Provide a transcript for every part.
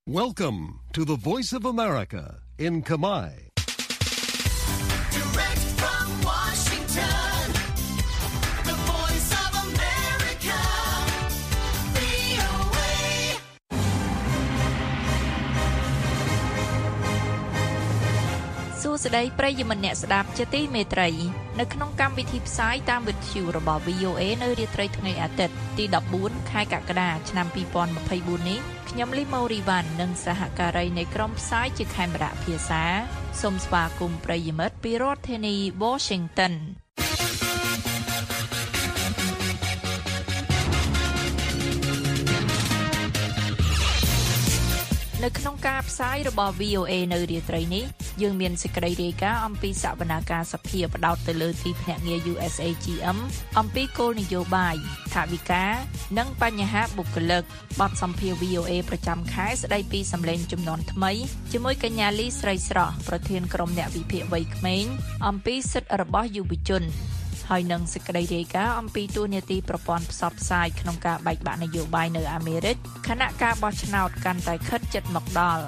Welcome to the Voice of America in Kamai. Direct from Washington, the Voice of America, VOA. សួស្តីប្រិយមិត្តអ្នកស្ដាប់ជាទីមេត្រីនៅក្នុងកម្មវិធីផ្សាយតាមវិទ្យុរបស់ VOA នៅរាត្រីថ្ងៃអាទិត្យទី14ខែកក្កដាឆ្នាំ2024នេះខ្ញុំលីម៉ូរីវ៉ាន់និងសហការីនៃក្រុមផ្សាយជាខេមរៈភាសាសូមស្វាគមន៍ប្រិយមិត្តពីរដ្ឋធានី Washingtonនៅក្នុងការផ្សាយរបស់ VOA នៅរាត្រីនេះយើងមានសេចក្តីរាយការណ៍អំពីសវនាការសភាផ្ដោតទៅលើទីភ្នាក់ងារ USAGM អំពីគោលនយោបាយថវិកានិងបញ្ហាបុគ្គលិកបទសម្ភាសន៍ VOA ប្រចាំខែស្ដីពីសម្លេងជំនាន់ថ្មីជាមួយកញ្ញាលីស្រីស្រស់ប្រធានក្រុមអ្នកវិភាគវ័យក្មេងអំពីសិទ្ធិរបស់យុវជនហើយនឹងសេចក្តីរាយការណ៍អំពីទួលនីតិប្រព័ន្ធផ្សព្វផ្សាយក្នុងការបែកបាក់នយោបាយនៅអាមេរិកខណៈការបោះឆ្នោតកាន់តែខិតជិតមកដល់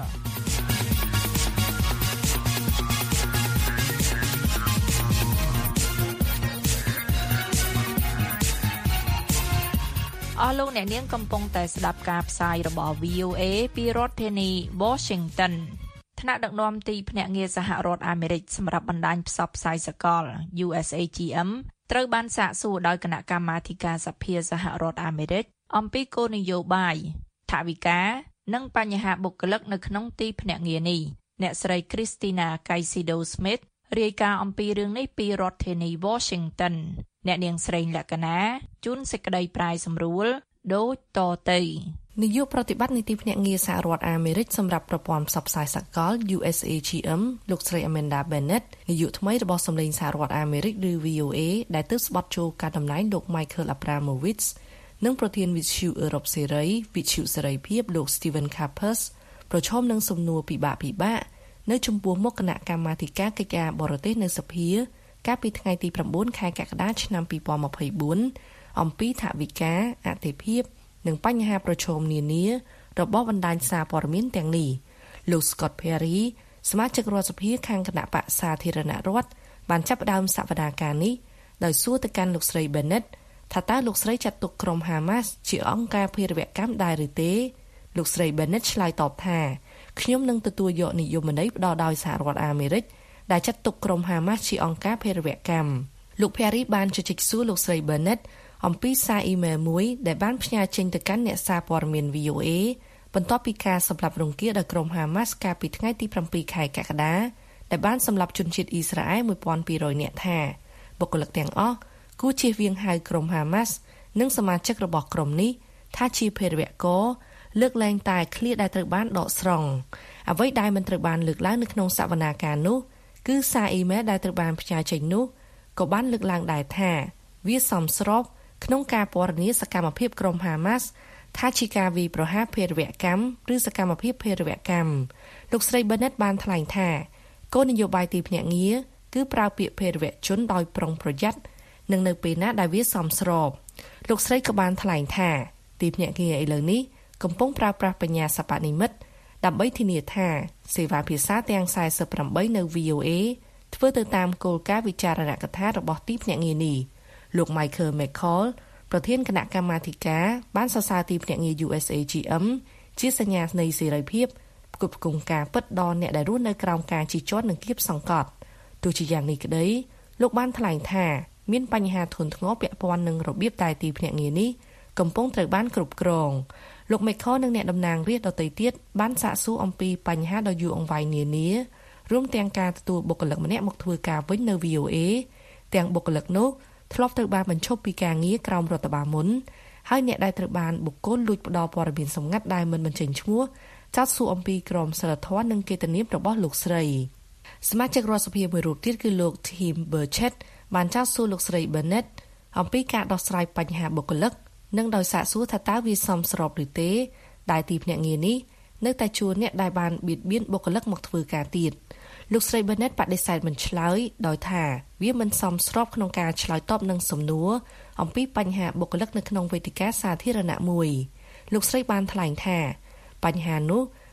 អស់លោកអ្នកនាងកំពុងតែស្ដាប់ការផ្សាយរបស់ VOA ពីរដ្ឋធានី Washingtonថ្នាក់ដឹកនាំទីភ្នាក់ងារសហរដ្ឋអាមេរិកសម្រាប់បណ្ដាញផ្សព្វផ្សាយសកល USAGM ត្រូវបានសាកសួរដោយគណៈកម្មាធិការសភាសហរដ្ឋអាមេរិកអំពីគោលនយោបាយថវិកានិងបញ្ហាបុគ្គលិកនៅក្នុងទីភ្នាក់ងារនេះអ្នកស្រី Christina Caicedo Smith រាយការណ៍អំពីរឿងនេះពីរដ្ឋធានី Washington អ្នកនាងស្រីលក្ខណាជូនសេចក្តីប្រាយសម្រួលដូចតទៅនាយកប្រតិបត្តិនីតិភ្នាក់ងារសហរដ្ឋអាមេរិកសម្រាប់ប្រព័ន្ធផ្សព្វផ្សាយសកល USAGM លោកស្រី Amanda Bennett នាយកថ្មីរបស់សម្លេងសហរដ្ឋអាមេរិកឬ VOA ដែលទើបស្បត់ចូលការតំណែងលោក Michael Abramowitz និងប្រធានវិទ្យុអឺរ៉ុបសេរីវិទ្យុសេរីភាពលោក Stephen Capus ប្រឈមនឹងសំណួរពិបាកនៅចំពោះមុខគណៈកម្មាធិការកិច្ចការបរទេសនៅសភាកាលពីថ្ងៃទី9ខែកក្កដាឆ្នាំ2024អំពីថវិកាអតិភិបនិងបញ្ហាប្រឈមនានារបស់បណ្ដាញសារព័ត៌មានទាំងនេះលោក Scott Perry សមាជិករដ្ឋសភាខាងគណៈបក្សសាធារណរដ្ឋបានចាប់ផ្ដើមសវនាការនេះដោយសួរទៅកាន់លោកស្រី Bennett ថាតើលោកស្រីចាត់ទុកក្រុម Hamas ជាអង្គការភេរវកម្មដែរឬទេលោកស្រី Bennett ឆ្លើយតបថាខ្ញុំនឹងទទួលយកនិយមន័យផ្ដល់ដោយសហរដ្ឋអាមេរិកដែលចាត់ទុកក្រុម Hamas ជាអង្គការភេរវកម្មលោក Perry បានជជែកសួរលោកស្រី Bennett អំពីសារអ៊ីមែលមួយដែលបានផ្ញើចេញទៅកាន់អ្នកសារព័ត៌មាន VOA បន្ទាប់ពីការសម្លាប់រង្គាលដោយក្រុម Hamas កាលពីថ្ងៃទី7ខែកក្កដាដែលបានសម្លាប់ជនជាតិអ៊ីស្រាអែល 1200 នាក់ថាបុគ្គលិកទាំងអស់គួរជៀសវាងហៅក្រុម Hamas និងសមាជិករបស់ក្រុមនេះថាជាភេរវករលើកលែងតែឃ្លាដែលត្រូវបានដកស្រង់អ្វីដែលមិនត្រូវបានលើកឡើងនៅក្នុងសវនាការនោះគឺសារអ៊ីមែលដែលត្រូវបានផ្ញើចេញនោះក៏បានលើកឡើងដែរថាវាសមស្របក្នុងការពណ៌នាសកម្មភាពក្រុម Hamas ថាជាការវាយប្រហារភេរវកម្មឬសកម្មភាពភេរវកម្មលោកស្រី Bennett បានថ្លែងថាគោលនយោបាយទីភ្នាក់ងារគឺប្រើពាក្យភេរវជនដោយប្រុងប្រយ័ត្ននិងនៅពេលណាដែលវាសមស្របលោកស្រីក៏បានថ្លែងថាទីភ្នាក់ងារឥឡូវនេះកំពុងប្រើប្រាស់បញ្ញាសិប្បនិម្មិតដើម្បីធានាថាសេវាភាសាទាំង48នៅ VOA ធ្វើទៅតាមគោលការណ៍វិចារណកថារបស់ទីភ្នាក់ងារនេះលោក Michael McCall ប្រធានគណៈកម្មាធិការបានសរសើរទីភ្នាក់ងារ USAGM ជាសញ្ញានៃសេរីភាពផ្គត់ផ្គង់ការពិតដល់អ្នកដែលរស់នៅក្រោមការជិះជាន់និងគៀបសង្កត់ទោះជាយ៉ាងនេះក្តីលោកបានថ្លែងថាមានបញ្ហាធ្ងន់ធ្ងរពាក់ព័ន្ធនឹងរបៀបតែទីភ្នាក់ងារនេះកំពុងត្រូវបានគ្រប់គ្រងលោក McCall និងអ្នកតំណាងរាស្ត្រដទៃទៀតបានសាកសួរអំពីបញ្ហាដ៏យូរអង្វែងនានារួមទាំងការទទួលបុគ្គលិកម្នាក់មកធ្វើការវិញនៅ VOA ទាំងបុគ្គលិកនោះធ្លាប់ត្រូវបានបញ្ឈប់ពីការងារក្រោមរដ្ឋបាលមុនហើយអ្នកដែលត្រូវបានបុគ្គលលួចផ្ដោព័ត៌មានសម្ងាត់ដែលមិនបញ្ចេញឈ្មោះចោទសួរអំពីក្រមសីលធម៌និងកិត្តិនាមរបស់លោកស្រីសមាជិករដ្ឋសភាមួយរូបទៀតគឺលោក Tim Burchett បានចោទសួរលោកស្រី Bennett អំពីការដោះស្រាយបញ្ហាបុគ្គលិកនិងដោយសាកសួរថាតើវាសមស្របឬទេដែលទីភ្នាក់ងារនេះនៅតែជួលអ្នកដែលបានបៀតបៀនបុគ្គលិកមកធ្វើការទៀតលោកស្រី Bennett បដិសេធមិនឆ្លើយដោយថាវាមិនសមស្របក្នុងការឆ្លើយតបនឹងសំណួរអំពីបញ្ហាបុគ្គលិកនៅក្នុងវេទិកាសាធារណៈមួយលោកស្រីបានថ្លែងថាបញ្ហានោះ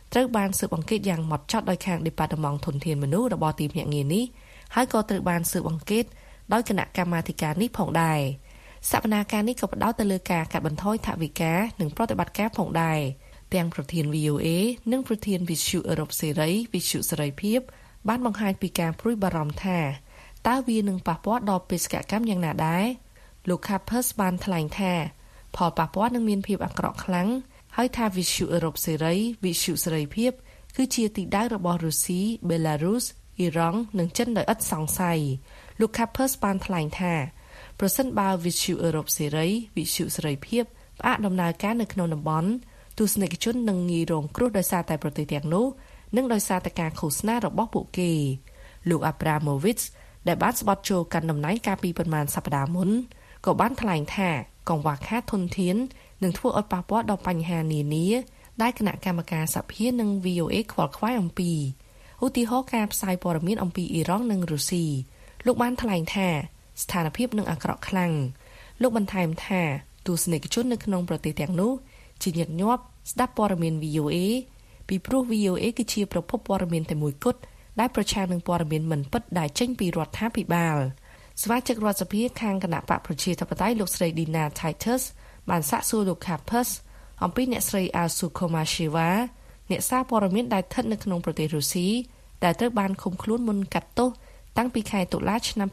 ត្រូវបានស៊ើបអង្កេតយ៉ាងម៉ត់ចត់ដោយខាង Department ធនធានមនុស្សរបស់ទីភ្នាក់ងារនេះហើយក៏ត្រូវបានស៊ើបអង្កេតដោយគណៈកម្មាធិការនេះផងដែរសកម្មភាពនេះក៏ផ្ដោតទៅលើការកាត់បន្ថយថវិកានិងប្រតិបត្តិការផងដែរទាំងប្រធាន VOA និងប្រធានវិទ្យុអឺរ៉ុបសេរីវិទ្យុសេរីភាពបានបង្ហាញពីការព្រួយបារម្ភថាតើវានឹងប៉ះពាល់ដល់បេសកកម្មយ៉ាងណាដែរលោក Kappers បានថ្លែងថាផលប៉ះពាល់នឹងមានភាពអាក្រក់ខ្លាំងហើយថាវិទ្យុអឺរ៉ុបសេរីវិទ្យុសេរីភាពគឺជាទីដៅរបស់រុស្ស៊ី Belarus អ៊ីរ៉ង់និងចិនដោយឥតសង្ស័យលោក Kappers បានថ្លែងថាប្រសិនបើវិទ្យុអឺរ៉ុបសេរីវិទ្យុសេរីភាពផ្អាកដំណើរការនៅក្នុងតំបន់ទស្សនិកជននឹងងាយរងគ្រោះដោយសារតែប្រទេសទាំងនោះនិងដោយសារតែការឃោសនារបស់ពួកគេលោក Abramovich ដែលបានស្បត់ចូលកាន់តំណែងកាលពីប្រមាណសប្តាហ៍មុនក៏បានថ្លែងថាកង្វះខាតធនធាននឹងធ្វើឲ្យប៉ះពាល់ដល់បញ្ហានានាដែលគណៈកម្មការសភានិង VOA ខ្វល់ខ្វាយអំពីឧទាហរណ៍ការផ្សាយព័ត៌មានអំពីអ៊ីរ៉ង់និងរុស្ស៊ីលោកបានថ្លែងថាស្ថានភាពនឹងអាក្រក់ខ្លាំងលោកបន្ថែមថាទស្សនិកជននៅក្នុងប្រទេសទាំងនោះជាញឹកញាប់ស្ដាប់ព័ត៌មាន VOA ពីព្រោះ VOA គឺជាប្រភពព័ត៌មានតែមួយគត់ដែលប្រឆាំងនឹងព័ត៌មានមិនពិតដែលចេញពីរដ្ឋាភិបាលសមាជិករដ្ឋសភាខាងគណៈបកប្រជាធិបតេយ្យលោកស្រី Dina Titus បានសាកសួរលោក Kappers អំពីអ្នកស្រី Alsu Komasheva អ្នកសារព័ត៌មានដែលស្ថិតនៅក្នុងប្រទេសរុស្ស៊ីដែលត្រូវបានឃុំខ្លួនមុនកាត់ទោសតាំងពីខែតុលាឆ្នាំ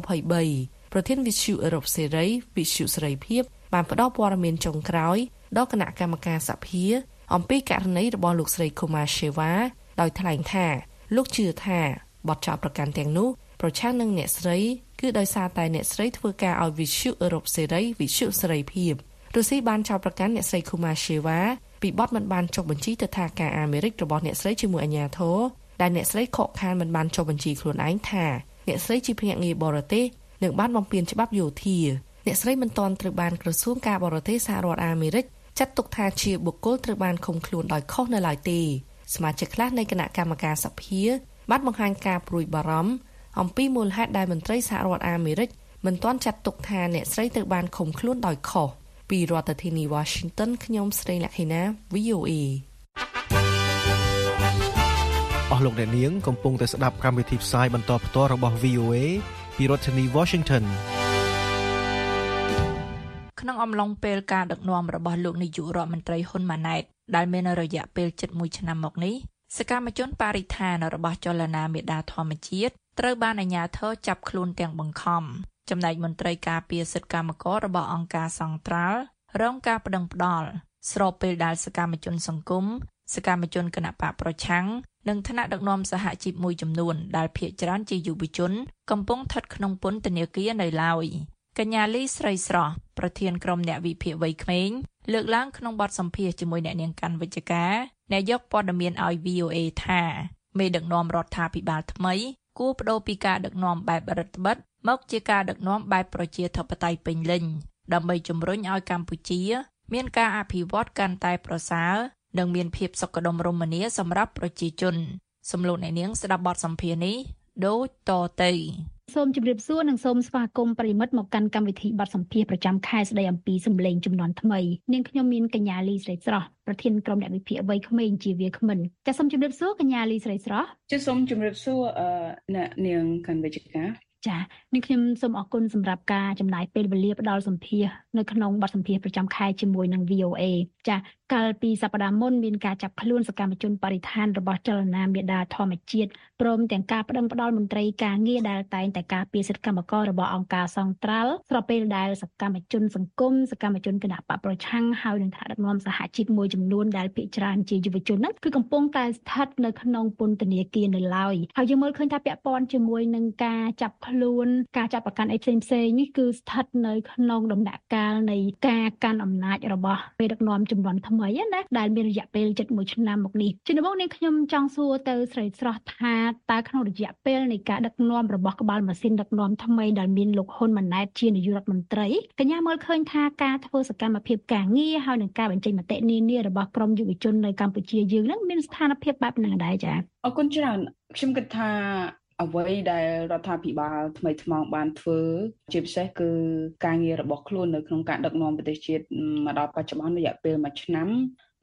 2023ប្រធានវិទ្យុអឺរ៉ុបសេរីវិទ្យុសេរីភាពបានផ្ដល់ព័ត៌មានចុងក្រោយដល់គណៈកម្មការសភាអំពីករណីរបស់លោកស្រី Komasheva ដោយថ្លែងថាលោកជឿថាបទចោទប្រកាន់ទាំងនោះប្រឆាំងនឹងអ្នកស្រីគឺដោយសារតែអ្នកស្រីធ្វើការឲ្យវិទ្យុអឺរ៉ុបសេរីវិទ្យុសេរីភាពរុស្ស៊ីបានចោទប្រកាន់អ្នកស្រី Komasheva ពីបទមិនបានចុះបញ្ជីទៅថាការអាមេរិករបស់អ្នកស្រីជាមួយអាជ្ញាធរដែលអ្នកស្រីខកខានមិនបានចុះបញ្ជីខ្លួនឯងថាអ្នកស្រីជាភ្នាក់ងារបរទេសនិងបានបំពានច្បាប់យោធាអ្នកស្រីមិនទាន់ត្រូវបានក្រសួងការបរទេសសហរដ្ឋអាមេរិកចាត់ទុកថាជាបុគ្គលត្រូវបានឃុំខ្លួនដោយខុសនៅឡើយទេសមាជិកខ្លះនៃគណៈកម្មការសភាបានបង្ហាញការព្រួយបារម្ភអំពីមូលហេតុដែលមន្ត្រីសហរដ្ឋអាមេរិកមិនទាន់ចាត់ទុកថាអ្នកស្រីត្រូវបានឃុំខ្លួនដោយខុសពីរដ្ឋធានី Washington ខ្ញុំស្រីលក្ខិណា VOA អស់លោកអ្នកនាងកំពុងតែស្ដាប់កម្មវិធីផ្សាយបន្តផ្ទាល់របស់ VOA ពីរដ្ឋធានី Washington ក្នុងអំឡុងពេលការដឹកនាំរបស់លោកនាយករដ្ឋមន្ត្រីហ៊ុនម៉ាណែតដែលមានរយៈពេលជិត1ឆ្នាំមកនេះសកម្មជនបរិស្ថានរបស់ចលនាមេដាធម្មជាតិត្រូវបានអាជ្ញាធរចាប់ខ្លួនទាំងបង្ខំចំណែកមន្ត្រីការពារសិទ្ធិកម្មកររបស់អង្គការសង្ត្រាល់រងការប្តឹងផ្តល់ស្របពេលដែលសកម្មជនសង្គមសកម្មជនគណបកប្រឆាំងនិងថ្នាក់ដឹកនាំសហជីពមួយចំនួនដែលភាគច្រើនជាយុវជនកំពុងស្ថិតក្នុងពន្ធនាគារនៅឡើយកញ្ញាលីស្រីស្រស់ប្រធានក្រុមអ្នកវិភាគវ័យក្មេងលើកឡើងក្នុងបទសម្ភាសន៍ជាមួយអ្នកនាងកាន់វិជ្ជការអ្នកយកព័ត៌មានឲ្យ VOA ថាមេដឹកនាំរដ្ឋាភិបាលថ្មីគួរបដូរពីការដឹកនាំបែបរដ្ឋបិទមកជាការដឹកនាំបែបប្រជាធិបតេយ្យពេញលេញដើម្បីជំរុញឲ្យកម្ពុជាមានការអភិវឌ្ឍកាន់តែប្រសើរនិងមានភាពសុខដុមរមនាសម្រាប់ប្រជាជនសំលោកអ្នកនាងស្ដាប់បទសម្ភាសន៍នេះដូចតទៅសូមជម្រាបសួរនិងសូមស្វាគមន៍ប្រិមិត្តមកកាន់កម្មវិធីបទសម្ភាសន៍ប្រចាំខែស្ដីអំពីសម្លេងជំនាន់ថ្មីនាងខ្ញុំមានកញ្ញាលីស្រីស្រស់ប្រធានក្រុមអ្នកវិភាគវ័យក្មេងជាវាគ្មិនចាសសូមជម្រាបសួរកញ្ញាលីស្រីស្រស់ចាសសូមជម្រាបសួរអ្នកនាងកាន់វិជ្ជការចានាងខ្ញុំសូមអរគុណសម្រាប់ការចំណាយពេលវេលាផ្ដល់សម្ភាសន៍នៅក្នុងបទសម្ភាសន៍ប្រចាំខែជាមួយនឹង VOA ចាកាលពីសប្តាហ៍មុនមានការចាប់ខ្លួនសកម្មជនបរិស្ថានរបស់ចលនាមេដាធម្មជាតិព្រមទាំងការប្តឹងផ្តល់មន្ត្រីការងារដែលតែងតែការពារសិទ្ធិកម្មកររបស់អង្គការសង្ត្រាល់ស្របពេលដែលសកម្មជនសង្គមសកម្មជនគណបកប្រឆាំងហើយនឹងថ្នាក់ដឹកនាំសហជីពមួយចំនួនដែលភាគច្រើនជាយុវជនហ្នឹងគឺកំពុងតែស្ថិតនៅក្នុងពន្ធនាគារនៅឡើយហើយយើងមើលឃើញថាពាក់ព័ន្ធជាមួយនឹងការចាប់ខ្លួនការចាប់ប្រកាន់អីផ្សេងៗនេះគឺស្ថិតនៅក្នុងដំណាក់កាលនៃការកាន់អំណាចរបស់មេដឹកនាំជំនាន់ថ្មីណាដែលមានរយៈពេលជិត1ឆ្នាំមកនេះជាដំបូងនេះខ្ញុំចង់សួរទៅស្រីស្រស់ថាតើក្នុងរយៈពេលនៃការដឹកនាំរបស់ក្បាលម៉ាស៊ីនដឹកនាំថ្មីដែលមានលោកហ៊ុនម៉ាណែតជានាយករដ្ឋមន្ត្រីកញ្ញាមើលឃើញថាការធ្វើសកម្មភាពការងារហើយនឹងការបញ្ចេញមតិនានារបស់ក្រមយុវជននៅកម្ពុជាយើងនឹងមានស្ថានភាពបែបណាដែរចា៎អរគុណច្រើនខ្ញុំគិតថាអ្វីដែលរដ្ឋាភិបាលថ្មីថ្មោងបានធ្វើជាពិសេសគឺការងាររបស់ខ្លួននៅក្នុងការដឹកនាំប្រទេសជាតិមកដល់បច្ចុប្បន្នរយៈពេល1ឆ្នាំ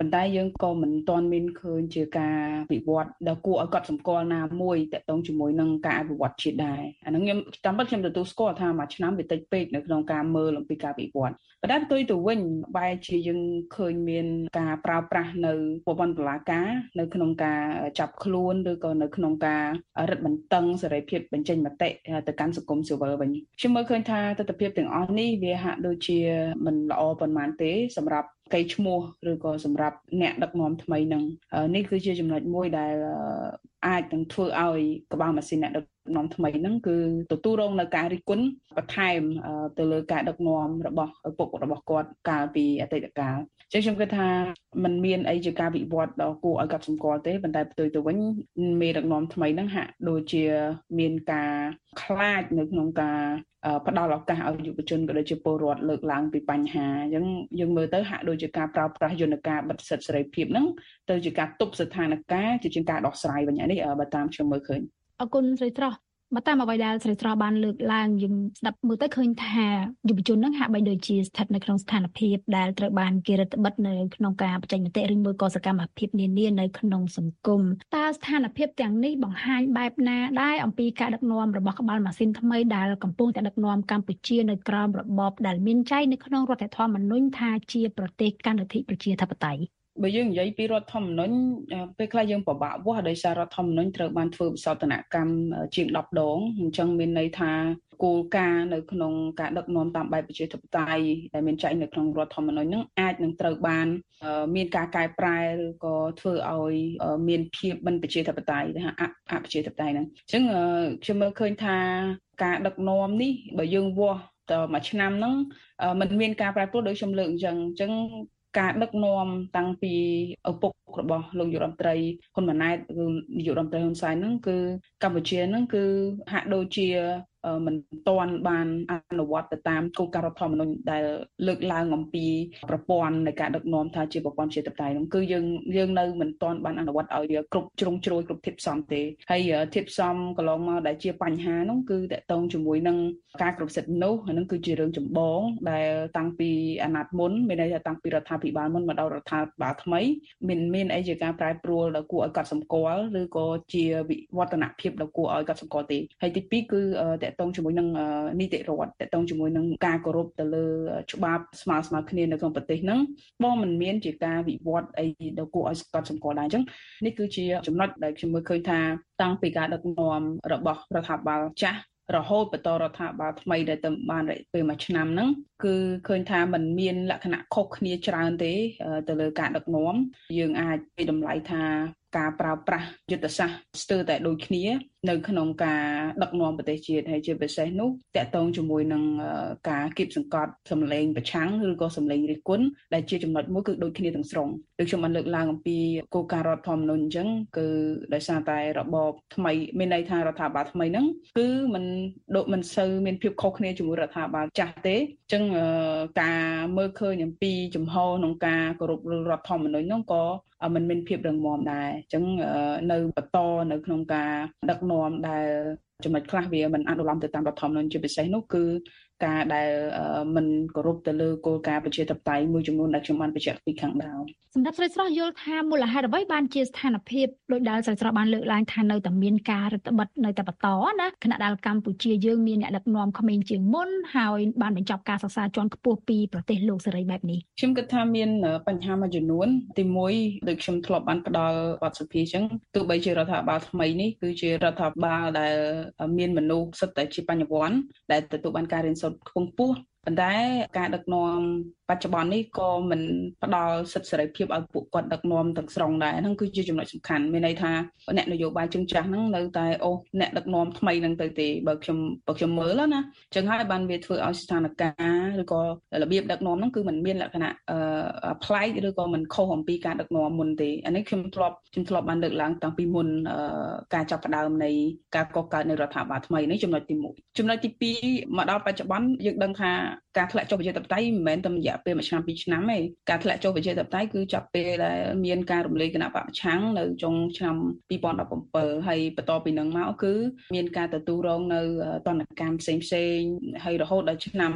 ប៉ុន្តែយើងក៏មិនទាន់មានឃើញជាការវិវត្តដែលគួរឲ្យកត់សម្គាល់ណាមួយទាក់ទងជាមួយនឹងការអភិវឌ្ឍជាតិដែរអាហ្នឹងខ្ញុំតាមពិតខ្ញុំទទួលស្គាល់ថាមួយឆ្នាំវាតិចពេកនៅក្នុងការមើលអំពីការវិវត្តប៉ុន្តែផ្ទុយទៅវិញបែរជាយើងឃើញមានការប្រើប្រាស់នៅប្រព័ន្ធតុលាការនៅក្នុងការចាប់ខ្លួនឬក៏នៅក្នុងការរឹតបន្តឹងសេរីភាពបញ្ចេញមតិទៅកាន់សង្គមស៊ីវិលវិញខ្ញុំមើលឃើញថាទស្សនវិជ្ជាទាំងអស់នេះវាហាក់ដូចជាមិនល្អប៉ុន្មានទេសម្រាប់កេរ្តិ៍ឈ្មោះឬក៏សម្រាប់អ្នកដឹកនាំថ្មីនឹងនេះគឺជាចំណុចមួយដែលអាចនឹងធ្វើឲ្យក្បាលម៉ាស៊ីនអ្នកដឹកនាំថ្មីហ្នឹងគឺទទួលរងនៅការរិះគន់បន្ថែមទៅលើការដឹកនាំរបស់ឪពុករបស់គាត់កាលពីអតីតកាលអញ្ចឹងខ្ញុំគិតថាมันមានអីជាការវិវត្តដ៏គួរឲ្យកត់សម្គាល់ទេប៉ុន្តែផ្ទុយទៅវិញមេដឹកនាំថ្មីហ្នឹងហាក់ដូចជាមានការខ្លាចនៅក្នុងការផ្ដល់ឱកាសឲ្យយុវជនក៏ដូចជាពលរដ្ឋលើកឡើងពីបញ្ហាអញ្ចឹងយើងមើលទៅហាក់ដូចជាការប្រើប្រាស់យន្តការបិទសិទ្ធិសេរីភាពហ្នឹងទៅជាការទប់ស្ថានភាពជាការដោះស្រាយវិញនេះបើតាមខ្ញុំមើលឃើញអរគុណស្រីស្រស់បើតាមអ្វីដែលស្រីស្រស់បានលើកឡើងយើងស្ដាប់មើលទៅឃើញថាយុវជនហ្នឹងហាក់បីដូចជាស្ថិតនៅក្នុងស្ថានភាពដែលត្រូវបានគេរឹតបន្តឹងនៅក្នុងការបញ្ចេញមតិឬមួយក៏សកម្មភាពនានានៅក្នុងសង្គមតើស្ថានភាពទាំងនេះបង្ហាញបែបណាដែរអំពីការដឹកនាំរបស់ក្បាលម៉ាស៊ីនថ្មីដែលកំពុងតែដឹកនាំកម្ពុជានៅក្រោមរបបដែលមានចែងនៅក្នុងរដ្ឋធម្មនុញ្ញថាជាប្រទេសកាន់លទ្ធិប្រជាធិបតេយ្យបើយើងនិយាយពីរដ្ឋធម្មនុញ្ញពេលខ្លះយើងពិបាកវាស់ដោយសាររដ្ឋធម្មនុញ្ញត្រូវបានធ្វើវិសោធនកម្មជាង10ដងអញ្ចឹងមានន័យថាគោលការណ៍នៅក្នុងការដឹកនាំតាមបែបប្រជាធិបតេយ្យដែលមានចែងនៅក្នុងរដ្ឋធម្មនុញ្ញហ្នឹងអាចនឹងត្រូវបានមានការកែប្រែឬក៏ធ្វើឲ្យមានភាពមិនប្រជាធិបតេយ្យឬអប្រជាធិបតេយ្យហ្នឹងអញ្ចឹងខ្ញុំមើលឃើញថាការដឹកនាំនេះបើយើងវាស់តមួយឆ្នាំហ្នឹងมันមានការប្រែប្រួលដោយខ្ញុំលើកអញ្ចឹងការដឹកនាំតាំងពីឪពុករបស់លោកនាយករដ្ឋមន្ត្រីហ៊ុនម៉ាណែតឬនាយករដ្ឋមន្ត្រីហ៊ុនសែនហ្នឹងគឺកម្ពុជាហ្នឹងគឺហាក់ដូចជាមិនទាន់បានអនុវត្តទៅតាមគោលការណ៍រដ្ឋធម្មនុញ្ញដែលលើកឡើងអំពីប្រព័ន្ធនៃការដឹកនាំថាជាប្រព័ន្ធប្រជាធិបតេយ្យហ្នឹងគឺយើងនៅមិនទាន់បានអនុវត្តឲ្យវាគ្រប់ជ្រុងជ្រោយគ្រប់ធាតុផ្សំទេហើយធាតុផ្សំកន្លងមកដែលជាបញ្ហាហ្នឹងគឺតកតងជាមួយនឹងការគ្រប់សិទ្ធិមនុស្សហ្នឹងគឺជារឿងចម្បងដែលតាំងពីអាណត្តិមុនមានន័យថាតាំងពីរដ្ឋាភិបាលមុនមកដល់រដ្ឋាភិបាលថ្មីមានអីជាការប្រែប្រួលដែលគួរឲ្យកត់សម្គាល់ឬក៏ជាវិវឌ្ឍនភាពដែលគួរឲ្យកត់សម្គាល់ទេហើយទី2គឺតកតងជាមួយនឹងនីតិរដ្ឋតកតងជាមួយនឹងការគោរពទៅលើច្បាប់ស្មើគ្នានៅក្នុងប្រទេសហ្នឹងបងមិនមានជាការវិវត្តអីដែលគួរឲ្យកត់សម្គាល់ដែរអញ្ចឹងនេះគឺជាចំណុចដែលខ្ញុំមើលឃើញថាតាំងពីការដឹកនាំរបស់រដ្ឋាភិបាលចាស់រហូតបន្តរដ្ឋាភិបាលថ្មីដែលទៅបានរយៈពេលមួយឆ្នាំហ្នឹងគឺឃើញថាมันមានលក្ខណៈខុសគ្នាច្រើនទេទៅលើការដឹកនាំយើងអាចពីតម្លៃថាការប្រើប្រាស់យុទ្ធសាស្ត្រស្ទើរតែដូចគ្នានៅក្នុងការដឹកនាំប្រទេសជាតិហើយជាពិសេសនោះតកតងជាមួយនឹងការគៀបសង្កត់សម្លេងប្រឆាំងឬក៏សម្លេងរិះគន់ដែលជាចំណុចមួយគឺដូចគ្នាទាំងស្រុងដូចខ្ញុំបានលើកឡើងអំពីគោលការណ៍រដ្ឋធម្មនុញ្ញអញ្ចឹងគឺដោយសារតែរបបថ្មីមានន័យថារដ្ឋាភិបាលថ្មីហ្នឹងគឺមិនសូវមានភាពខុសគ្នាជាមួយរដ្ឋាភិបាលចាស់ទេអញ្ចឹងការមើលឃើញអំពីចំហក្នុងការគោរពរដ្ឋធម្មនុញ្ញហ្នឹងក៏มันមានភាពរឹងមាំដែរអញ្ចឹងនៅបន្តនៅក្នុងការដឹកនាំដែលចំណុចខ្លះវាមិនអនុលោមទៅតាមរដ្ឋធម្មនុញ្ញជាពិសេសនោះគឺការដែលមិនគោរពទៅលើគោលការណ៍ប្រជាធិបតេយ្យមួយចំនួនដែលខ្ញុំបានបញ្ជាក់ពីខាងដើមសម្រាប់ស្រីស្រស់យល់ថាមូលហេតុអ្វីបានជាស្ថានភាពដោយដែលស្រីស្រស់បានលើកឡើងថានៅតែមានការរដ្ឋបិទនៅតែបន្តណាខណៈដែលកម្ពុជាយើងមានអ្នកដឹកនាំក្មេងជាងមុនហើយបានបញ្ចប់ការសិក្សាជាន់ខ្ពស់ពីប្រទេសលោកសេរីបែបនេះខ្ញុំគិតថាមានបញ្ហាមួយចំនួនទី1ដូចខ្ញុំធ្លាប់បានផ្ដល់បទសភាអញ្ចឹងទោះបីជារដ្ឋាភិបាលថ្មីនេះគឺជារដ្ឋាភិបាលដែលមានមនុស្សសិតតែជាបញ្ញវន្តដែលទទួលបានការរៀនសូត្រខ្ពង់ខ្ពស់ប៉ុន្តែការដឹកនាំបច្ចុប្បន្ននេះក៏មិនផ្ដល់សិទ្ធិសេរីភាពឲ្យពួកគាត់ដឹកនាំទាំងស្រុងដែរហ្នឹងគឺជាចំណុចសំខាន់មានន័យថាអ្នកនយោបាយជើងចាស់ហ្នឹងនៅតែអ្នកដឹកនាំថ្មីហ្នឹងទៅទេបើខ្ញុំមើលណាអញ្ចឹងហើយបានវាធ្វើឲ្យស្ថានភាពឬក៏របៀបដឹកនាំហ្នឹងគឺมันមានលក្ខណៈប្លែកឬក៏មិនខុសអំពីការដឹកនាំមុនទេអានេះខ្ញុំធ្លាប់បានលើកឡើងតាំងពីមុនការចាប់ផ្ដើមនៃការកកើតនៃរដ្ឋាភិបាលថ្មីនេះចំណុចទី1ចំណុចទី2មកដល់បច្ចុប្បន្នយើងដឹងថាការធ្លាក់ចុះប្រជាធិបតេយ្យមិនមែនតែរយៈពេល1ឆ្នាំ2ឆ្នាំឯងការធ្លាក់ចុះប្រជាធិបតេយ្យគឺចាប់ពេលដែលមានការរំលាយគណៈបកប្រឆាំងនៅចុងឆ្នាំ2017ហើយបន្តពីនឹងមកគឺមានការទទួលរងនៅទណ្ឌកម្មផ្សេងហើយរហូតដល់ឆ្នាំ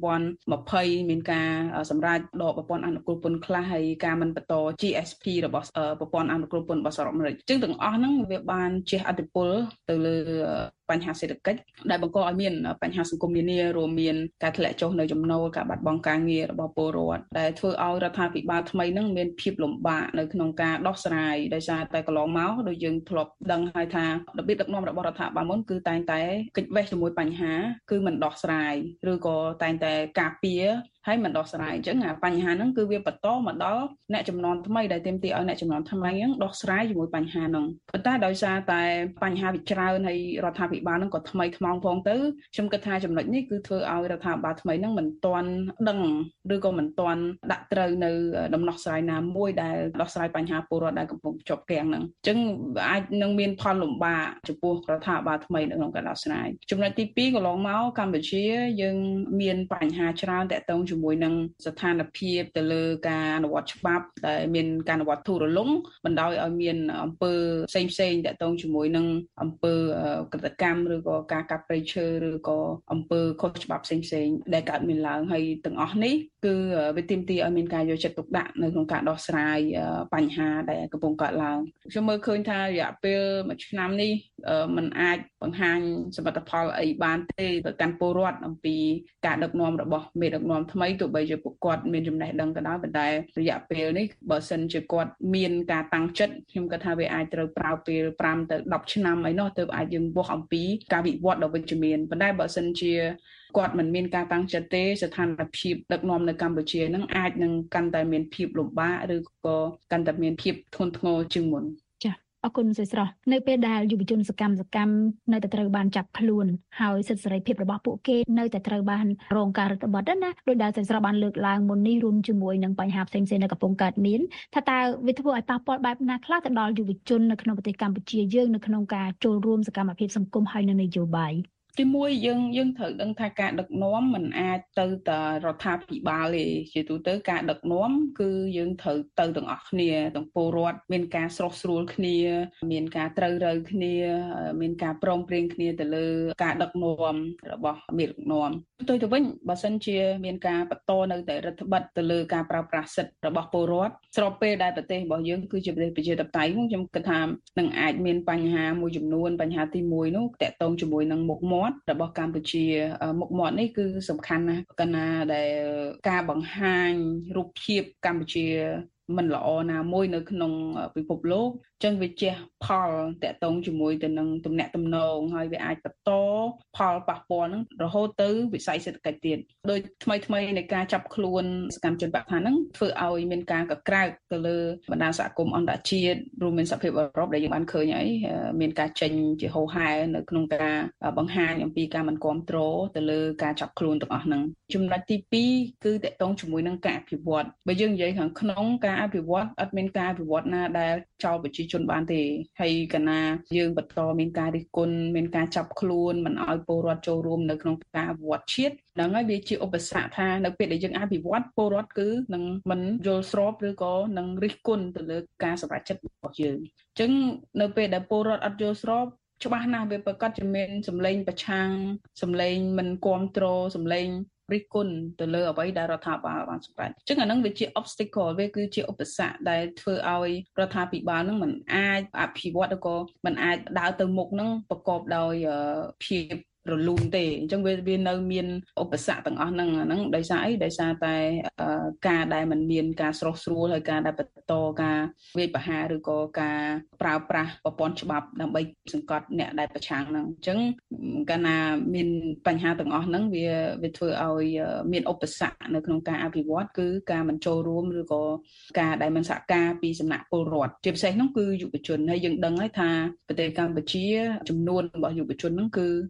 2020មានការសម្រេចដកប្រព័ន្ធអនុគ្រោះពន្ធខ្លះហើយការមិនបន្ត GSP របស់ប្រព័ន្ធអនុគ្រោះពន្ធរបស់សហរដ្ឋអាមេរិកចឹងទាំងអស់ហ្នឹងវាបានជះឥទ្ធិពលទៅលើបញ្ហាសេដ្ឋកិច្ចដែលបង្កឲ្យមានបញ្ហាសង្គមនានារួមមានការធ្លាក់ចុះនៅចំណូលការបាត់បង់ការងាររបស់ពលរដ្ឋដែលធ្វើឲ្យរដ្ឋាភិបាលថ្មីហ្នឹងមានភាពលំបាកនៅក្នុងការដោះស្រាយដោយសារតែកន្លងមកដូចយើងធ្លាប់ដឹងហើយថារបៀបដឹកនាំរបស់រដ្ឋាភិបាលមុនគឺតែងតែកិច្ចវេះជាមួយបញ្ហាគឺមិនដោះស្រាយឬក៏តែងតែការពារហើយមិនដោះស្រាយអញ្ចឹងបញ្ហាហ្នឹងគឺវាបន្តមកដល់អ្នកចំនួនថ្មីដែលទាមទារឲ្យអ្នកចំនួនថ្មីហ្នឹងដោះស្រាយជាមួយបញ្ហាហ្នឹងប៉ុន្តែដោយសារតែបញ្ហាវាច្រើនហើយរដ្ឋាភិបាលហ្នឹងក៏ថ្មីថ្មោងផងទៅខ្ញុំគិតថាចំណុចនេះគឺធ្វើឲ្យរដ្ឋាភិបាលថ្មីហ្នឹងមិនទាន់ដឹងឬក៏មិនទាន់ដាក់ត្រូវនៅដំណោះស្រាយណាមួយដែលដោះស្រាយបញ្ហាពលរដ្ឋដែលកំពុងជាប់គាំងហ្នឹងអញ្ចឹងអាចនឹងមានផលលំបាកចំពោះរដ្ឋាភិបាលថ្មីនៅក្នុងការដោះស្រាយចំណុចទី2កន្លងមកកម្ពុជាយើងមានបញ្ហាច្រើនតាក់ទងជាមួយនឹងស្ថានភាពទៅលើការអនុវត្តច្បាប់ដែលមានការអនុវត្តធូររលុងបណ្ដោយឲ្យមានអំពើផ្សេងតាក់ទងជាមួយនឹងអំពើកតកម្មឬក៏ការកាប់ព្រៃឈើឬក៏អំពើខុសច្បាប់ផ្សេងដែលកើតមានឡើងហើយទាំងអស់នេះគឺវាទាមទារឲ្យមានការយកចិត្តទុកដាក់នៅក្នុងការដោះស្រាយបញ្ហាដែលកំពុងកើតឡើងខ្ញុំមើលឃើញថារយៈពេល1ឆ្នាំនេះมันអាចបង្ហាញសមិទ្ធផលអីបានទេទៅកាន់ពលរដ្ឋអំពីការដឹកនាំរបស់មេដឹកនាំថ្មីទោះបីជាពួកគាត់មានចំណេះដឹងក៏ដោយប៉ុន្តែរយៈពេលនេះបើសិនជាគាត់មានការតាំងចិត្តខ្ញុំគិតថាវាអាចត្រូវប្រើពេល5ទៅ10ឆ្នាំអីនោះទើបអាចយើងវាស់អំពីការវិវត្តដ៏វិជ្ជមានប៉ុន្តែបើសិនជាគាត់មិនមានការតាំងចិត្តទេស្ថានភាពដឹកនាំនៅកម្ពុជានឹងអាចនឹងកាន់តែមានភាពលំបាកឬក៏កាន់តែមានភាពធ្ងន់ធ្ងរជាងមុនអរគុណស្រីស្រស់នៅពេលដែលយុវជនសកម្មនៅតែត្រូវបានចាប់ខ្លួនហើយសិទ្ធិសេរីភាពរបស់ពួកគេនៅតែត្រូវបានរងការរឹតបន្តឹងណាដោយដែលស្រីស្រស់បានលើកឡើងមុននេះរួមជាមួយនឹងបញ្ហាផ្សេងៗនៅកំពុងកើតមានថាតើវាធ្វើឲ្យប៉ះពាល់បែបណាខ្លះទៅដល់យុវជននៅក្នុងប្រទេសកម្ពុជាយើងនៅក្នុងការចូលរួមសកម្មភាពសង្គមហើយនៅនយោបាយទីមួយយើងត្រូវដឹងថាការដឹកនាំមិនអាចទៅតែរដ្ឋាភិបាលទេជាទូទៅការដឹកនាំគឺយើងត្រូវទៅទាំងអស់គ្នាទាំងពលរដ្ឋមានការស្រោះស្រួលគ្នាមានការត្រូវរើគ្នាមានការព្រមព្រៀងគ្នាទៅលើការដឹកនាំរបស់មេដឹកនាំទៅវិញបើសិនជាមានការបន្តនៅតែរដ្ឋបတ်ទៅលើការប្រើប្រាស់សិទ្ធិរបស់ពលរដ្ឋស្របពេលដែលប្រទេសរបស់យើងគឺជាប្រទេសប្រជាធិបតេយ្យខ្ញុំគិតថានឹងអាចមានបញ្ហាមួយចំនួនបញ្ហាទី1នោះតកតងជាមួយនឹងមុខមាត់របស់កម្ពុជាមុខមាត់នេះគឺសំខាន់ណាស់កាលណាដែលការបង្ហាញរូបភាពកម្ពុជាមិនល្អណាមួយនៅក្នុងពិភពលោកចឹងវាជះផលតកតងជាមួយទៅនឹងទំនាក់ទំនងហើយវាអាចបន្តផលប៉ះពាល់នឹងរហូតទៅវិស័យសេដ្ឋកិច្ចទៀតដោយថ្មីនៃការចាប់ខ្លួនសកម្មជនបកថាហ្នឹងធ្វើឲ្យមានការកក្រើកទៅលើបណ្ដាសហគមន៍អន្តរជាតិរួមមានសហភាពអឺរ៉ុបដែលយើងបានឃើញហើយមានការចេញជាហូរហែនៅក្នុងការបង្ហាញអំពីការមិនគាំទ្រទៅលើការចាប់ខ្លួនទាំងអស់ហ្នឹងចំណុចទី2គឺតកតងជាមួយនឹងការអភិវឌ្ឍបើយើងនិយាយខាងក្នុងការអភិវឌ្ឍអត់មានការអភិវឌ្ឍណាដែលចោលប្រជាជនបានទេហើយកាលណាយើងបន្តមានការរិះគន់មានការចាប់ខ្លួនមិនឲ្យពលរដ្ឋចូលរួមនៅក្នុងការអភិវឌ្ឍជាតិហ្នឹងហើយវាជាឧបសគ្គថានៅពេលដែលយើងអភិវឌ្ឍពលរដ្ឋគឺនឹងមិនយល់ស្របឬក៏នឹងរិះគន់ទៅលើការសម្រេចចិត្តរបស់យើងអញ្ចឹងនៅពេលដែលពលរដ្ឋអត់យល់ស្របច្បាស់ណាស់វាប្រកាសជាមានសម្លេងប្រឆាំងសម្លេងមិនគាំទ្រសម្លេងរិះគន់ទៅលើអ្វីដែលរដ្ឋាភិបាលបានសម្រេចអញ្ចឹងអាហ្នឹងវាជា obstacle វាគឺជាឧបសគ្គដែលធ្វើឲ្យរដ្ឋាភិបាលហ្នឹងមិនអាចអភិវឌ្ឍឬក៏មិនអាចដើរទៅមុខហ្នឹងប្រកបដោយភាពរលូនទេអញ្ចឹងវានៅមានឧបសគ្គទាំងអស់ហ្នឹងដោយសារអីដោយសារតែការដែលมันមានការស្រោះស្រួលហើយការដែលបន្តការវាយប្រហារឬក៏ការប្រើប្រាស់ប្រព័ន្ធច្បាប់ដើម្បីសង្កត់អ្នកដែលប្រឆាំងហ្នឹងអញ្ចឹងកាលណាមានបញ្ហាទាំងអស់ហ្នឹងវាធ្វើឲ្យមានឧបសគ្គនៅក្នុងការអភិវឌ្ឍគឺការមិនចូលរួមឬក៏ការដែលមិនសហការពីសំណាក់ពលរដ្ឋជាពិសេសហ្នឹងគឺយុវជនហើយយើងដឹងហើយថាប្រទេសកម្ពុជាចំនួនរបស់យុវជនហ្នឹងគឺមាន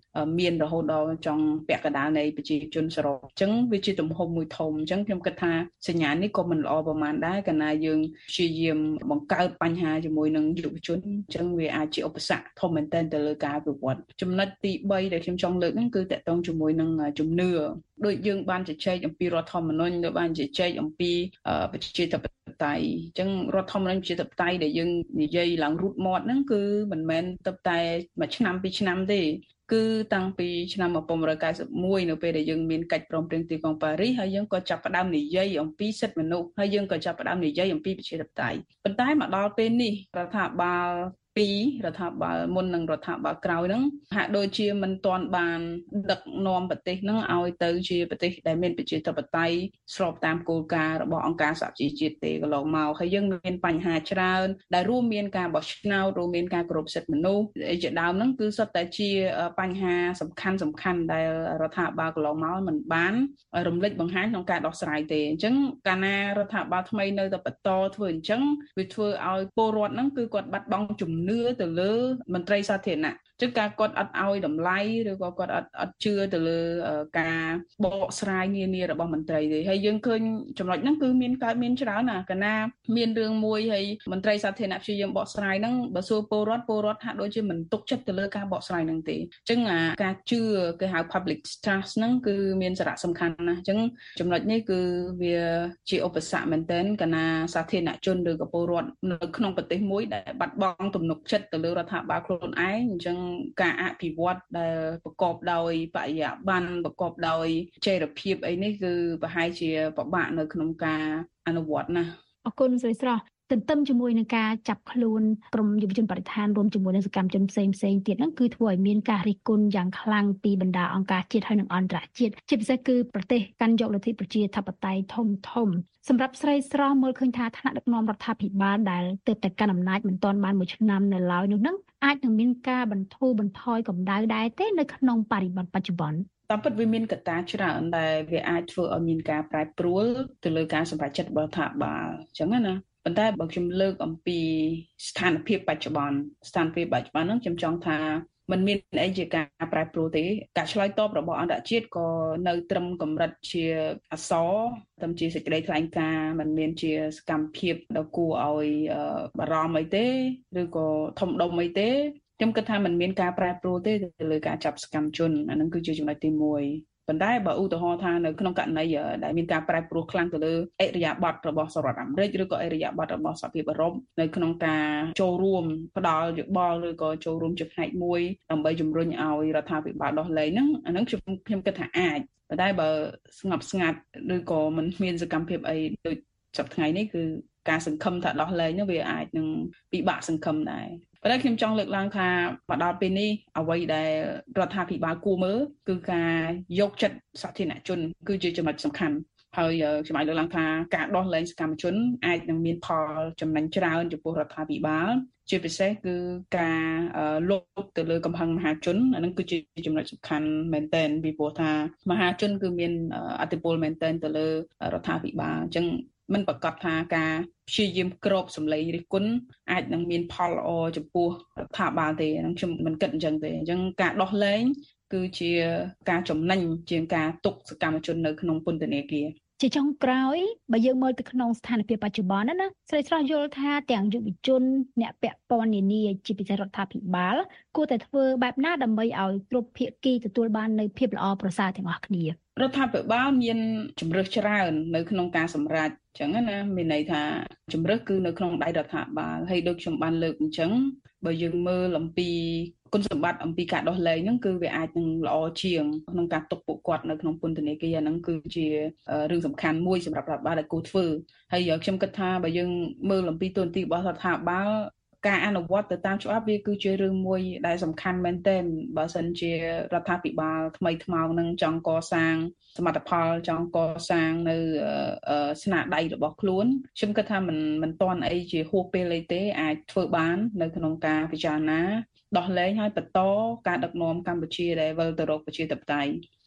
មានរហូតដល់ចុងពាក់កណ្ដាលនៃប្រជាជនសរុបអញ្ចឹងវាជាទំហំមួយធំអញ្ចឹងខ្ញុំគិតថាសញ្ញានេះក៏មិនល្អប្រហែលដែរកាលណាយើងព្យាយាមបង្កើតបញ្ហាជាមួយនឹងយុវជនអញ្ចឹងវាអាចជាឧបសគ្គធំមែនទែនទៅលើការវិវត្តចំណុចទី3ដែលខ្ញុំចង់លើកហ្នឹងគឺតកតងជាមួយនឹងជំនឿដូចយើងបានជជែកអំពីរដ្ឋធម្មនុញ្ញដូចបានជជែកអំពីប្រជាធិបតេយ្យអញ្ចឹងរដ្ឋធម្មនុញ្ញប្រជាធិបតេយ្យដែលយើងនិយាយឡើងរូតមាត់ហ្នឹងគឺមិនមែនទៅតែមួយឆ្នាំពីរឆ្នាំទេគឺតាំងពីឆ្នាំ1991នៅពេលដែលយើងមានកិច្ចព្រមព្រៀងទីក្រុងប៉ារីសហើយយើងក៏ចាប់ផ្ដើមនិយាយអំពីសិទ្ធិមនុស្សហើយយើងក៏ចាប់ផ្ដើមនិយាយអំពីប្រជាធិបតេយ្យប៉ុន្តែមកដល់ពេលនេះរដ្ឋាភិបាលរដ្ឋាភិបាលមុននិងរដ្ឋាភិបាលក្រោយហ្នឹងហាក់ដូចជាមិនទាន់បានដឹកនាំប្រទេសហ្នឹងឲ្យទៅជាប្រទេសដែលមានប្រជាធិបតេយ្យស្របតាមគោលការណ៍របស់អង្គការសហប្រជាជាតិទេកន្លងមកហើយយើងមានបញ្ហាច្រើនដែលរួមមានការបោះឆ្នោតរួមមានការគោរពសិទ្ធិមនុស្សជាដើមហ្នឹងគឺសុទ្ធតែជាបញ្ហាសំខាន់ដែលរដ្ឋាភិបាលកន្លងមកមិនបានរំលេចបង្ហាញក្នុងការដោះស្រាយទេអញ្ចឹងកាលណារដ្ឋាភិបាលថ្មីនៅតែបន្តធ្វើអញ្ចឹងវាធ្វើឲ្យពលរដ្ឋហ្នឹងគឺគាត់បាត់បង់ជំនឿទៅលើមន្ត្រីសាធារណៈចឹងការគាត់អត់ឲ្យតម្លៃឬក៏គាត់អត់ជឿទៅលើការបកស្រាយនានារបស់មន្ត្រីទេហើយយើងឃើញចំណុចហ្នឹងគឺមានច្រើនណាកាលណាមានរឿងមួយហើយមន្ត្រីសាធារណៈព្យាយាមបកស្រាយហ្នឹងបើសួរពលរដ្ឋហាក់ដូចជាមិនទុកចិត្តទៅលើការបកស្រាយហ្នឹងទេចឹងការជឿគេហៅ public trust ហ្នឹងគឺមានសារៈសំខាន់ណាស់ចឹងចំណុចនេះគឺវាជាឧបសគ្គមែនទែនកាលណាសាធារណជនឬក៏ពលរដ្ឋនៅក្នុងប្រទេសមួយដែលបាត់បង់ទំនុកចិត្តទៅលើរដ្ឋាភិបាលខ្លួនឯងអញ្ចឹងការអភិវឌ្ឍដែលប្រកបដោយបរិយាបន្នប្រកបដោយចីរភាពអីនេះគឺប្រហែលជាពិបាកនៅក្នុងការអនុវត្តណាអរគុណស្រីស្រស់ទន្ទឹមជាមួយនឹងការចាប់ខ្លួនក្រុមយុវជនបរិស្ថានរួមជាមួយនឹងសកម្មជនផ្សេងទៀតហ្នឹងគឺធ្វើឲ្យមានការរិះគន់យ៉ាងខ្លាំងពីបណ្ដាអង្គការជាតិហើយនិងអន្តរជាតិជាពិសេសគឺប្រទេសកាន់យកលទ្ធិប្រជាធិបតេយ្យធំសម្រាប់ស្រីស្រស់មើលឃើញថាថ្នាក់ដឹកនាំរដ្ឋាភិបាលដែលទើបតែកាន់អំណាចមិនទាន់បានមួយឆ្នាំនៅឡើយនោះហ្នឹងអាចនឹងមានការបន្ធូរបន្ថយកម្ដៅដែរទេនៅក្នុងបរិបទបច្ចុប្បន្នតាមពិតវាមានកត្តាច្រើនដែលវាអាចធ្វើឲ្យមានការប្រែប្រួលទៅលើការសម្រេចចិត្តរបស់រដ្ឋាភិបាលអញ្ចឹងណាប៉ុន្តែបើខ្ញុំលើកអំពីស្ថានភាពបច្ចុប្បន្នហ្នឹងខ្ញុំចង់ថាมันមានអីជាការប្រែប្រួលទេការឆ្លើយតបរបស់អន្តរជាតិក៏នៅត្រឹមកម្រិតជាអក្សរត្រឹមជាសេចក្តីថ្លែងការណ៍มันមានជាសកម្មភាពដ៏គួរឲ្យបារម្ភអីទេឬក៏ធំដុំអីទេខ្ញុំគិតថាมันមានការប្រែប្រួលទេទៅលើការចាប់សកម្មជនអានឹងគឺជាចំណុចទី1ប៉ុន្តែបើឧទាហរណ៍ថានៅក្នុងករណីដែលមានការប្រែប្រួលខ្លាំងទៅលើអិរិយាបថរបស់សហរដ្ឋអាមេរិកឬក៏អិរិយាបថរបស់សហភាពអឺរ៉ុបនៅក្នុងការចូលរួមផ្ដល់យោបល់ឬក៏ចូលរួមជាផ្នែកមួយដើម្បីជំរុញឲ្យរដ្ឋាភិបាលដោះលែងហ្នឹងអានឹងខ្ញុំគិតថាអាចប៉ុន្តែបើស្ងប់ស្ងាត់ឬក៏មិនមានសកម្មភាពអីដូចសប្តាហ៍ថ្ងៃនេះគឺការសង្ឃឹមថាដោះលែងនោះវាអាចនឹងពិបាកសង្ឃឹមដែរប៉ុន្តែខ្ញុំចង់លើកឡើងថាមកដល់ពេលនេះអ្វីដែលរដ្ឋាភិបាលគួរមើលគឺការយកចិត្តសាធារណជនគឺជាចំណុចសំខាន់ហើយខ្ញុំអាចលើកឡើងថាការដោះលែងសកម្មជនអាចនឹងមានផលចំណេញច្រើនចំពោះរដ្ឋាភិបាលជាពិសេសគឺការលុបទៅលើកំហឹងមហាជនអានឹងគឺជាចំណុចសំខាន់មែនទែនពីព្រោះថាមហាជនគឺមានឥទ្ធិពលមែនទែនទៅលើរដ្ឋាភិបាលអញ្ចឹងមិនប្រកាសថាការព្យាយាមក្របសម្លេងរិះគន់អាចនឹងមានផលល្អចំពោះរដ្ឋាភិបាលទេហ្នឹងខ្ញុំមិនគិតអញ្ចឹងទេអញ្ចឹងការដោះលែងគឺជាការចំណេញជាងការទុកសកម្មជននៅក្នុងពន្ធនាគារជាចុងក្រោយបើយើងមើលទៅក្នុងស្ថានភាពបច្ចុប្បន្នណាស្រីស្រស់យល់ថាទាំងយុវជនអ្នកពាក់ព័ន្ធនានាជាពិសេសរដ្ឋាភិបាលគួរតែធ្វើបែបណាដើម្បីឲ្យគ្រប់ភាគីទទួលបាននូវភាពល្អប្រសើរទាំងអស់គ្នារដ្ឋាភិបាលមានជំរើសច្រើននៅក្នុងការសម្រេចអញ្ចឹងណាមានន័យថាជំរើសគឺនៅក្នុងដៃរដ្ឋាភិបាលហើយដូចខ្ញុំបានលើកអញ្ចឹងបើយើងមើលអំពីគុណសម្បត្តិអំពីការដោះលែងហ្នឹងគឺវាអាចនឹងល្អជាងក្នុងការទុកពួកគាត់នៅក្នុងពន្ធនាគារហ្នឹងគឺជារឿងសំខាន់មួយសម្រាប់រដ្ឋបាលដែលគួរធ្វើហើយខ្ញុំគិតថាបើយើងមើលអំពីទូនទីរបស់រដ្ឋាភិបាលការអនុវត្តទៅតាមច្បាប់វាគឺជារឿងមួយដែលសំខាន់មែនទែនបើសិនជារដ្ឋាភិបាលថ្មីថ្មោងនឹងចង់កសាងសមិទ្ធផលចង់កសាងនៅស្នាដៃរបស់ខ្លួនខ្ញុំគិតថាមិនទាន់អីជាហួសពេលអីទេអាចធ្វើបាននៅក្នុងការពិចារណាដោះលែងហើយបន្តការដឹកនាំកម្ពុជាដែលវិលទៅរកប្រជាធិបតេយ្យ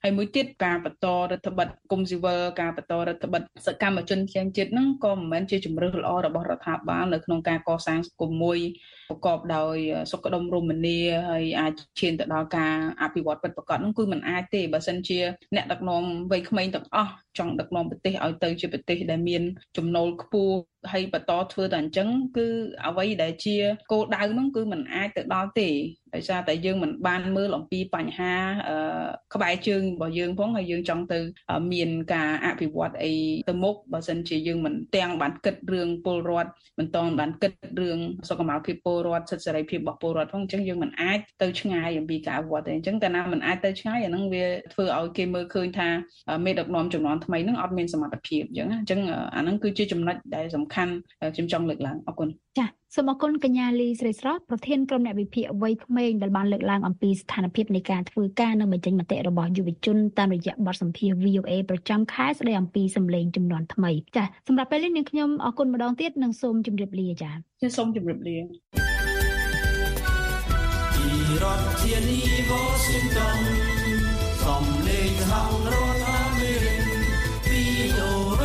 ហើយមួយទៀតការបន្តរដ្ឋបတ်គុំស៊ីវិលការបន្តរដ្ឋបတ်សកម្មជនផ្សេងទៀតហ្នឹងក៏មិនមែនជាជំរើសល្អរបស់រដ្ឋាភិបាលនៅក្នុងការកសាងសង្គមមួយប្រកបដោយសុខដុមរមនាហើយអាចឈានទៅដល់ការអភិវឌ្ឍពិតប្រាកដហ្នឹងគឺមិនអាចទេបើសិនជាអ្នកដឹកនាំវ័យក្មេងទាំងអស់ចង់ដឹកនាំប្រទេសឲ្យទៅជាប្រទេសដែលមានចំណូលខ្ពស់ហើយបន្តធ្វើតែអញ្ចឹងគឺអ្វីដែលជាគោលដៅហ្នឹងគឺมันអាចទៅដល់ទេដោយសារតែយើងមិនបានមើលអំពីបញ្ហាក្បែរជើងរបស់យើងផងហើយយើងចង់ទៅមានការអភិវឌ្ឍអីទៅមុខបើសិនជាយើងមិនទាំងបានគិតរឿងពលរដ្ឋមិនតបានគិតរឿងសុខុមាលភាពពលរដ្ឋសិទ្ធិសេរីភាពរបស់ពលរដ្ឋផងអញ្ចឹងយើងមិនអាចទៅឆ្ងាយអំពីការអភិវឌ្ឍទេអញ្ចឹងតែណាមិនអាចទៅឆ្ងាយអាហ្នឹងវាធ្វើឲ្យគេមើលឃើញថាមេដឹកនាំជំនាន់ថ្មីហ្នឹងអត់មានសមត្ថភាពអញ្ចឹងអាហ្នឹងគឺជាចំណុចដែលសំខាន់ខ្ញុំចង់លើកឡើងអរគុណចា៎សូមអរគុណកញ្ញាលីស្រីស្រស់ប្រធានក្រុមអ្នកវិភាគវ័យក្មេងដែលបានលើកឡើងអំពីស្ថានភាពនៃការធ្វើការនិងបញ្ចេញមតិរបស់យុវជនតាមរយៈបទសម្ភាសន៍ VOA ប្រចាំខែស្ដីអំពីសម្លេងជំនាន់ថ្មីចា៎សម្រាប់ពេលនេះនាងខ្ញុំអរគុណម្ដងទៀតនិងសូមជម្រាបលាចា៎សូមជម្រាបលាពីរដ្ឋធានី Washington សំឡេងសហរដ្ឋអាមេរិក VOA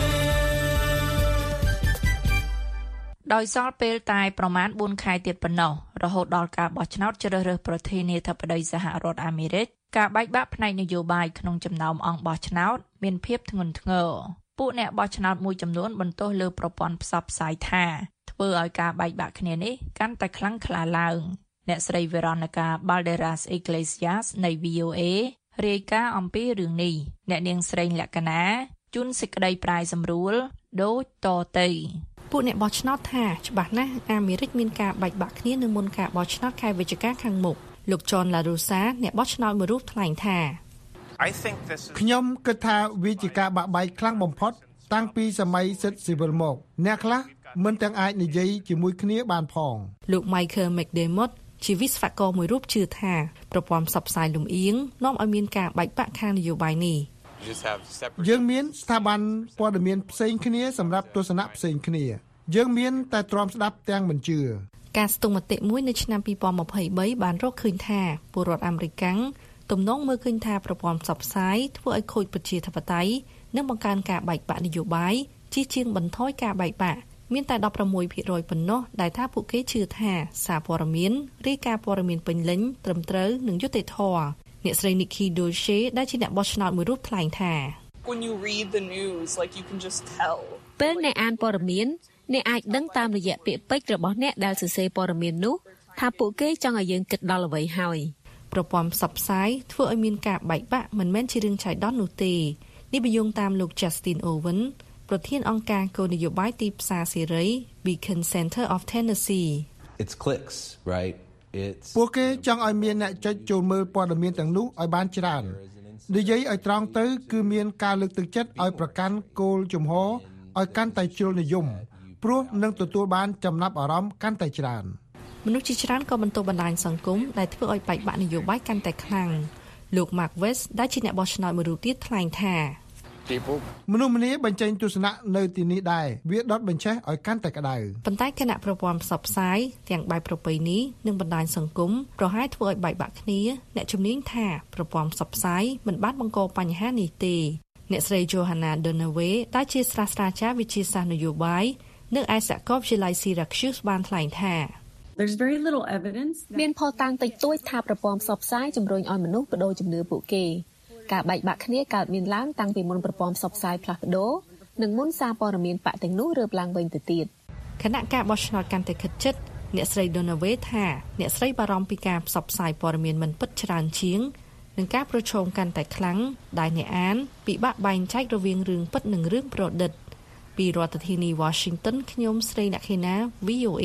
ដោយសល់ពេលតែប្រមាណ4ខែទៀតប៉ុណ្ណោះរហូតដល់ការបោះឆ្នោតជ្រើសរើសប្រធានាធិបតីសហរដ្ឋអាមេរិកការបែកបាក់ផ្នែកនយោបាយក្នុងចំណោមអង្គបោះឆ្នោតមានភាពធ្ងន់ធ្ងរពួកអ្នកបោះឆ្នោតមួយចំនួនបន្ទោសលើប្រព័ន្ធផ្សព្វផ្សាយថាធ្វើឲ្យការបែកបាក់គ្នានេះកាន់តែខ្លាំងក្លាឡើងអ្នកស្រី Veronica Balderas Iglesias នៃ VOA រាយការណ៍អំពីរឿងនេះអ្នកនាងស្រីលក្ខណាជួនសេចក្តីប្រាយសម្រួលដូចតទៅពួកអ្នកបោះឆ្នោតថាច្បាស់ណាស់អាមេរិកមានការបែកបាក់គ្នានៅមុនការបោះឆ្នោតខែវិច្ឆិកាខាងមុខលោក John La Rosa អ្នកបោះឆ្នោតមួយរូបថ្លែងថាខ្ញុំគិតថាវាជាការបាក់បែកខ្លាំងបំផុតតាំងពីសម័យសិទ្ធិស៊ីវិលមកអ្នកខ្លះមិនទាំងអាចនិយាយជាមួយគ្នាបានផងលោក Michael McDermott ជាវិស្វករមួយរូបជឿថាប្រព័ន្ធផ្សព្វផ្សាយលំអៀងនាំឲ្យមានការបែកបាក់ខាងនយោបាយនេះយើងមានស្ថាប័នព័ត៌មានផ្សេងគ្នាសម្រាប់ទស្សនៈផ្សេងគ្នាយើងមានតែទ្រាំស្ដាប់ទាំងមិនជឿការស្ទង់មតិមួយនៅឆ្នាំ2023បានរកឃើញថាពលរដ្ឋអាមេរិកទំនងមើលឃើញថាប្រព័ន្ធផ្សព្វផ្សាយធ្វើឲ្យខូចប្រជាធិបតេយ្យនិងបង្កើនការបែកបាក់នយោបាយជាងបន្ថយការបែកបាក់មានតែ 16% ប៉ុណ្ណោះដែលថាពួកគេជឿថាសារព័ត៌មានរាយការណ៍ព័ត៌មានពេញលេញត្រឹមត្រូវនិងយុត្តិធម៌អ្នកស្រី Nikki Dorsey ដែលជាអ្នកបោះឆ្នោតមួយរូបថ្លែងថា When you read the news like you can just tell ពេលអ្នកអានព័ត៌មានអ្នកអាចដឹងតាមរយៈពាក្យពេចន៍របស់អ្នកដែលសរសេរព័ត៌មាននោះថាពួកគេចង់ឲ្យយើងគិតដល់អ្វីហើយប្រព័ន្ធផ្សព្វផ្សាយធ្វើឲ្យមានការបែកបាក់មិនមែនជារឿងឆៃដន្យនោះទេនេះបញ្យងតាមលោក Justin Owen ប្រធានអង្គការគោលនយោបាយទីផ្សារសេរី Beacon Center of Tennessee It's clicks right ពួកគេចង់ឲ្យមានអ្នកចុចចូលមើលព័ត៌មានទាំងនោះឲ្យបានច្រើននិយាយឲ្យត្រង់ទៅគឺមានការលើកទឹកចិត្តឲ្យប្រកាន់គោលជំហរឲ្យកាន់តែជ្រុលនិយមព្រោះនឹងទទួលបានចំណាប់អារម្មណ៍កាន់តែច្រើនមនុស្សជាច្រើនក៏បន្ទោសបណ្ដាញសង្គមដែលធ្វើឲ្យបែកបាក់នយោបាយកាន់តែខ្លាំងលោក Mark West ដែលជាអ្នកបោះឆ្នោតមួយរូបទៀតថ្លែងថាមនុស្សម្នាបញ្ចេញទស្សនៈនៅទីនេះដែរវាដុតបញ្ឆេះឲ្យកាន់តែក្តៅប៉ុន្តែគណៈប្រព័ន្ធផ្សព្វផ្សាយទាំងបែបប្រពៃណីនិងបណ្ដាញសង្គមប្រហែលធ្វើឲ្យបែកបាក់គ្នាអ្នកជំនាញថាប្រព័ន្ធផ្សព្វផ្សាយមិនបានបង្កបញ្ហានេះទេអ្នកស្រី Johanna Donaway ដែលជាសាស្ត្រាចារ្យវិទ្យាសាស្ត្រនយោបាយនៅឯសាកលវិទ្យាល័យ Syracuse បានថ្លែងថា There's very little evidence មានភស្តុតាងតិចតួចថាប្រព័ន្ធផ្សព្វផ្សាយជំរុញឲ្យមនុស្សបដូរជំនឿពួកគេការបែកបាក់គ្នាកើតមានឡើងតាំងពីមុនប្រព័ន្ធផ្សព្វផ្សាយផ្លាស់ប្ដូរនិងមុនសារព័ត៌មានបកទាំងនោះរើបឡើងវិញទៅទៀតគណៈការបោះឆ្នោតកាន់តែខិតជិតអ្នកស្រី Donaway ថាអ្នកស្រីបារម្ភពីការផ្សព្វផ្សាយព័ត៌មានមិនពិតច្រើនជាងនិងការប្រឈមកាន់តែខ្លាំងដែលអ្នកអានពិបាកបែងចែករវាងរឿងពិតនិងរឿងប្រឌិតពីរដ្ឋធានី Washington ខ្ញុំស្រីអ្នកខេណា VOA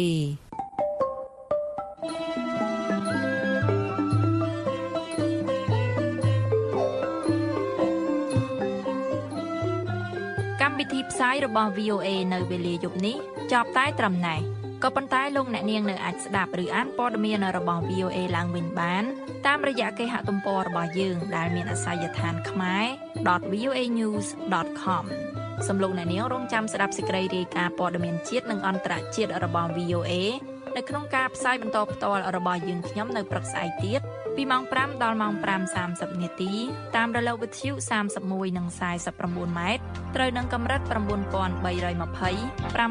កម្មវិធីផ្សាយរបស់ VOA នៅវេលាយប់នេះចប់តែត្រឹមណេះក៏ប៉ុន្តែលោកអ្នកនាងនៅអាចស្ដាប់ឬអានព័ត៌មានរបស់ VOA ឡើងវិញបានតាមរយៈគេហទំព័ររបស់យើងដែលមានអាសយដ្ឋានkhmer.voanews.com សំឡេងអ្នកនាងរងចាំស្ដាប់សេចក្តីរាយការណ៍ព័ត៌មានជាតិនិងអន្តរជាតិរបស់ VOA នៅក្នុងការផ្សាយបន្តផ្ទាល់របស់យើងខ្ញុំនៅព្រឹកស្អែកទៀតពីម៉ោង5ដល់ម៉ោង 5:30 នាទីតាមរលកវិទ្យុ31និង49ម៉ែត្រត្រូវនឹងកម្រិត 9320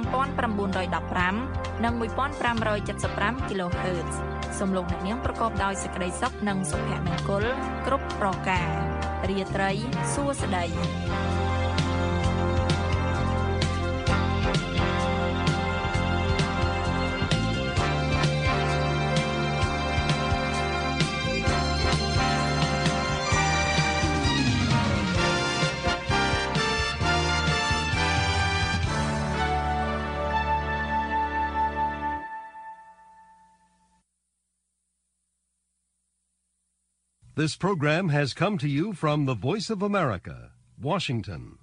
5915 និង 1575 kHz សូមលោកអ្នកនាងប្រកបដោយសេចក្តីសុខនិងសុភមង្គលគ្រប់ប្រការរាត្រីសួស្តី This program has come to you from the Voice of America, Washington.